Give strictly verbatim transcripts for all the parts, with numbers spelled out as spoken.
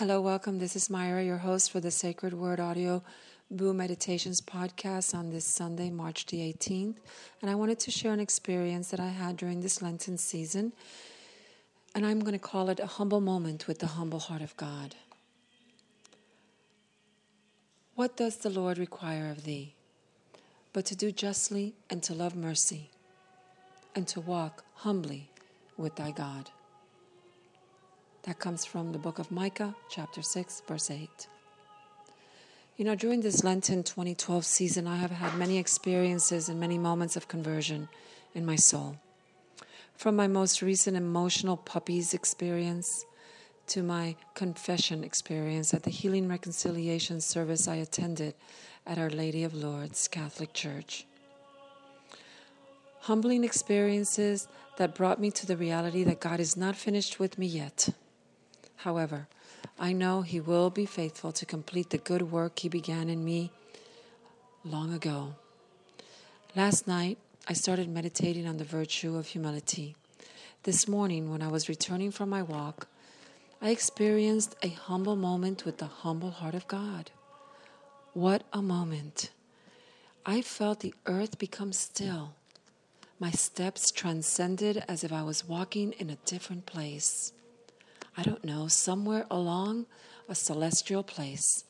Hello, welcome. This is Myra, your host for the Sacred Word Audio Boo Meditations podcast on this Sunday, March the eighteenth. And I wanted to share an experience that I had during this Lenten season. And I'm going to call it a humble moment with the humble heart of God. What does the Lord require of thee? But to do justly and to love mercy and to walk humbly with thy God. That comes from the book of Micah, chapter six, verse eight. You know, during this Lenten twenty twelve season, I have had many experiences and many moments of conversion in my soul. From my most recent emotional puppies experience to my confession experience at the Healing Reconciliation service I attended at Our Lady of Lourdes Catholic Church. Humbling experiences that brought me to the reality that God is not finished with me yet. However, I know He will be faithful to complete the good work He began in me long ago. Last night, I started meditating on the virtue of humility. This morning, when I was returning from my walk, I experienced a humble moment with the humble heart of God. What a moment! I felt the earth become still. My steps transcended as if I was walking in a different place. I don't know, somewhere along a celestial place.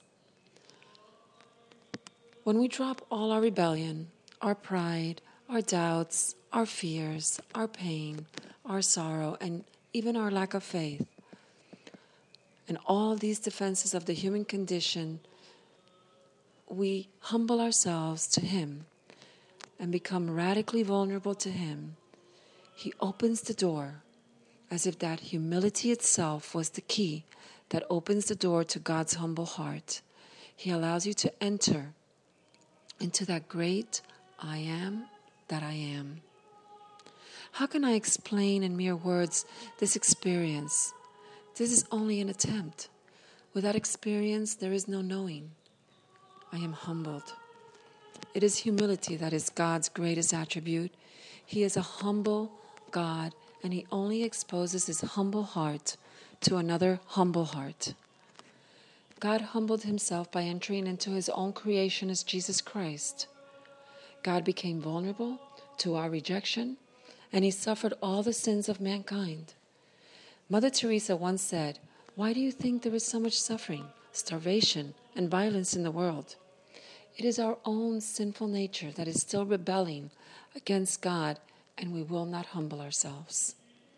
When we drop all our rebellion, our pride, our doubts, our fears, our pain, our sorrow, and even our lack of faith, and all these defenses of the human condition, we humble ourselves to Him and become radically vulnerable to Him. He opens the door, as if that humility itself was the key that opens the door to God's humble heart. He allows you to enter into that great I am that I am. How can I explain in mere words this experience? This is only an attempt. Without experience, there is no knowing. I am humbled. It is humility that is God's greatest attribute. He is a humble God, and He only exposes His humble heart to another humble heart. God humbled Himself by entering into His own creation as Jesus Christ. God became vulnerable to our rejection, and He suffered all the sins of mankind. Mother Teresa once said, "Why do you think there is so much suffering, starvation, and violence in the world? It is our own sinful nature that is still rebelling against God, and we will not humble ourselves."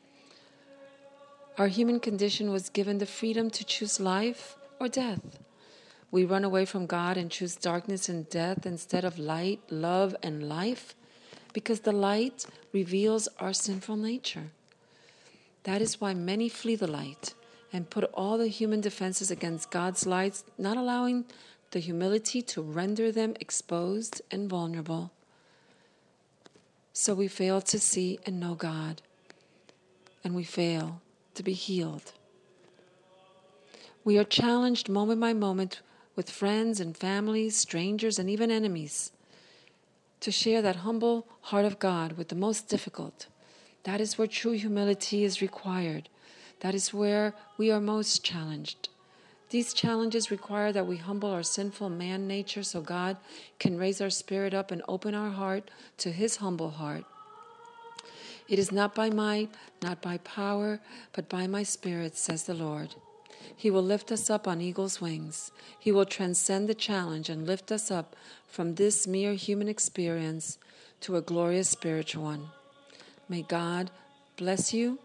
Our human condition was given the freedom to choose life or death. We run away from God and choose darkness and death instead of light, love, and life, because the light reveals our sinful nature. That is why many flee the light and put all the human defenses against God's light, not allowing the humility to render them exposed and vulnerable. So we fail to see and know God, and we fail to be healed. We are challenged moment by moment with friends and families, strangers, and even enemies to share that humble heart of God with the most difficult. That is where true humility is required. That is where we are most challenged. These challenges require that we humble our sinful man nature so God can raise our spirit up and open our heart to His humble heart. It is not by might, not by power, but by my Spirit, says the Lord. He will lift us up on eagle's wings. He will transcend the challenge and lift us up from this mere human experience to a glorious spiritual one. May God bless you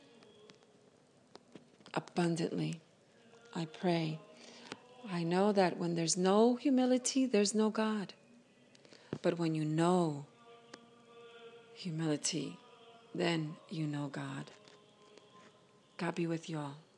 abundantly. I pray. I know that when there's no humility, there's no God. But when you know humility, then you know God. God be with you all.